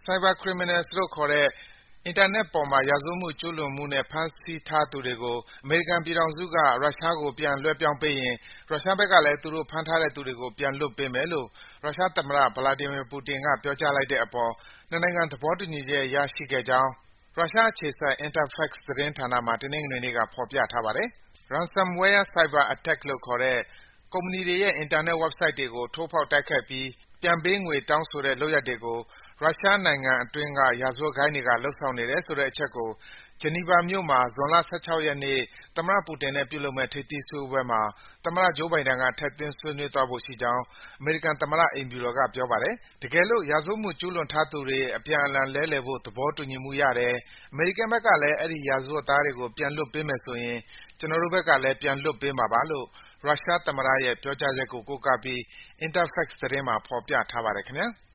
Cyber Criminals လို့ခေါ်တဲ့ အင်တာနက်ပေါ်မှာ ရာဇဝတ်မှုကျူးလွန်မှုနဲ့ ဖမ်းဆီးထားသူတွေကို အမေရိကန်ပြည်ထောင်စုက ရုရှားကို ပြန်လွဲပြောင်းပေးရင် ရုရှားဘက်ကလည်း သူတို့ဖမ်းထားတဲ့သူတွေကို ပြန်လွှတ်ပေးမယ်လို့ ရုရှားသမ္မတ Vladimir Putin က ပြောကြားလိုက်တဲ့အပေါ် နှစ်နိုင်ငံ သဘောတူညီချက် ရရှိခဲ့ကြောင်း ရုရှားအခြေစိုက် Interfax သတင်းဌာနမှာ တနင်္ဂနွေနေ့က ဖော်ပြထားပါတယ်။ Ransomware Cyber-attack လို့ခေါ်တဲ့ ကုမ္ပဏီတွေရဲ့ အင်တာနက် ဝက်ဘ်ဆိုက်တွေကို ထိုးဖောက်တိုက်ခိုက်ပြီး ပြန်ပေးငွေတောင်းဆိုတဲ့ လုပ်ရပ်တွေကို ရုရှားနိုင်ငံအတွင်းက ရာဇဝတ်ဂိုဏ်းတွေက လုပ်ဆောင်နေတယ်ဆိုတဲ့အချက်ကို ဂျနီဗာမြို့မှာ ဇွန်လ ၁၆ ရက်နေ့ သမ္မတပူတင်နဲ့ ပြုလုပ်မယ့် ထိပ်သီးစည်းဝေးပွဲမှာ သမ္မတ Joe Biden က ထည့်သွင်း ဆွေးနွေးသွားဖို့ရှိကြောင်း အမေရိကန်သမ္မတ အိမ်ဖြူတော်က ပြောပါတယ်။ တကယ်လို့ ရာဇဝတ်မှု ကျူးလွန်ထားသူတွေ အပြန်အလှန် လဲလှယ်ဖို့ သဘောတူညီမှုရတယ်၊ အမေရိကန်ဘက်ကလည်း အဲဒီ ရာဇဝတ်သားတွေကို ပြန်လွှတ်ပေးမယ်ဆိုရင် ကျနော်တို့ဘက်ကလည်း ပြန်လွှတ်ပေးမှာပါလို့ ရုရှားသမ္မတရဲ့ ပြောကြားချက်ကို ကိုးကားပြီး Interfax သတင်းမှာ ဖော်ပြထားပါတယ် ခင်ဗျား။